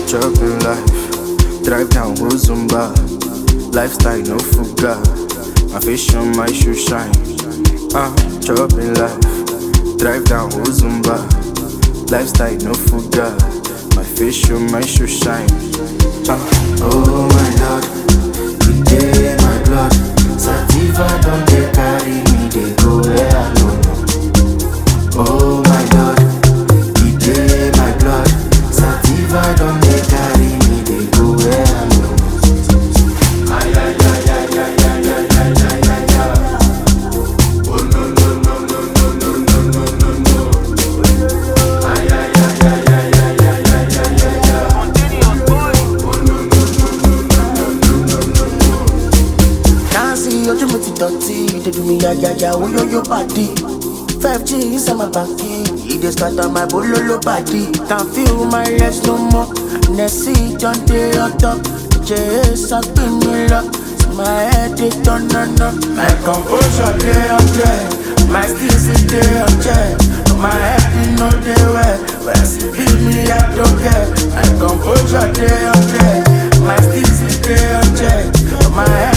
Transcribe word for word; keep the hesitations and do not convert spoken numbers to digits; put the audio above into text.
chopping life, drive down Uzumba. Lifestyle no fuga, my fashion, my shoe shine. Ah, chopping life, drive down Uzumba. Lifestyle no fuga, my fashion, my shoe shine. Ah, oh my lord, you dey my blood. Sativa don't they carry me, they go where I don't know. Oh my lord, you dey my blood. Sativa don't they carry me, they go where I don't know. Ay ay ay ay ay ay ay ay ay ay ay. Oh no no no no no no no no no no. Ay ay ay ay ay ay ay ay ay ay ay. Oh no no no no no no no no. Can't see ojú mi ti dọ̀tí, they do me ya ya ya, oh yo yo body. five G inside my body, it dey scatter my bololo body. Can't feel my legs no more, Nessie done dey on top. Chase up in me luck, my head dey turn on up. My composure dey on check, my skills dey on check. My head dey no dey well, when she beat me I don't care. My composure dey on check, my skills dey on check. My head